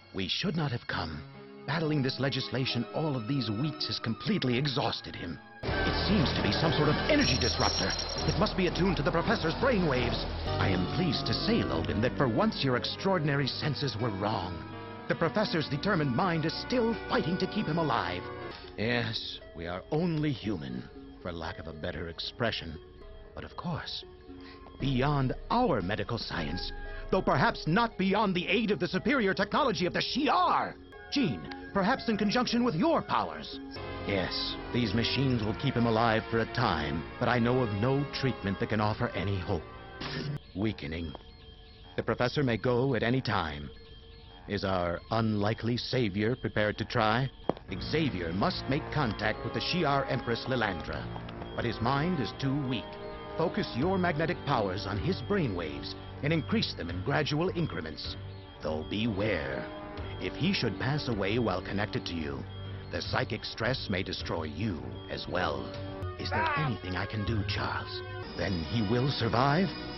We should not have come. Battling this legislation all of these weeks has completely exhausted him. It seems to be some sort of energy disruptor. It must be attuned to the professor's brainwaves. I am pleased to say, Logan, that for once your extraordinary senses were wrong. The professor's determined mind is still fighting to keep him alive. Yes, we are only human, for lack of a better expression. But of course, beyond our medical science, though perhaps not beyond the aid of the superior technology of the Shi'ar. Gene, perhaps in conjunction with your powers. Yes, these machines will keep him alive for a time, but I know of no treatment that can offer any hope. Weakening. The professor may go at any time. Is our unlikely savior prepared to try? Xavier must make contact with the Shi'ar Empress Lilandra, but his mind is too weak. Focus your magnetic powers on his brainwaves and increase them in gradual increments. Though beware. If he should pass away while connected to you, the psychic stress may destroy you as well. Is there anything I can do, Charles? Then he will survive?